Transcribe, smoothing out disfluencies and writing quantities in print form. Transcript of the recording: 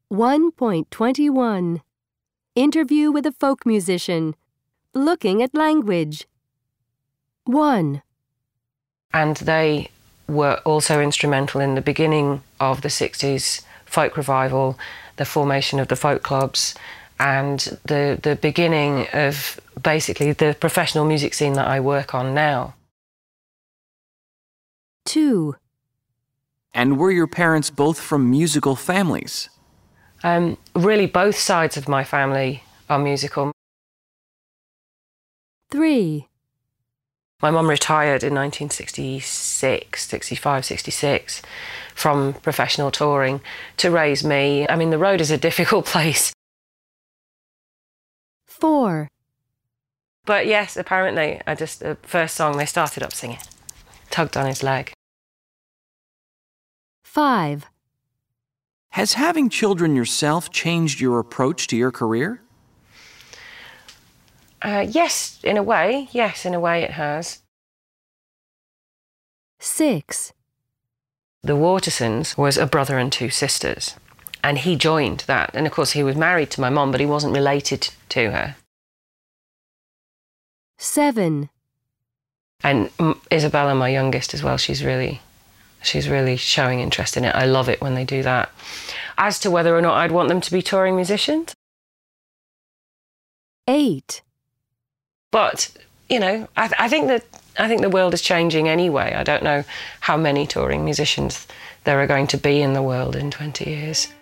1.21 Interview with a folk musician. Looking at language. 1. And they were also instrumental in the beginning of the 60s folk revival, the formation of the folk clubs, and the beginning of basically the professional music scene that I work on now. 2. And were your parents both from musical families? Really, both sides of my family are musical. 3. My mum retired in 1966, 65, 66 from professional touring to raise me. I mean, the road is a difficult place. 4. But yes, apparently, the first song they started up singing, tugged on his leg. 5. Has having children yourself changed your approach to your career? Yes, in a way. Yes, in a way it has. 6. The Watersons was a brother and two sisters, and he joined that. And of course, he was married to my mum, but he wasn't related to her. 7. And Isabella, my youngest as well, she's really showing interest in it. I love it when they do that. As to whether or not I'd want them to be touring musicians? 8. But, you know, I think the world is changing anyway. I don't know how many touring musicians there are going to be in the world in 20 years.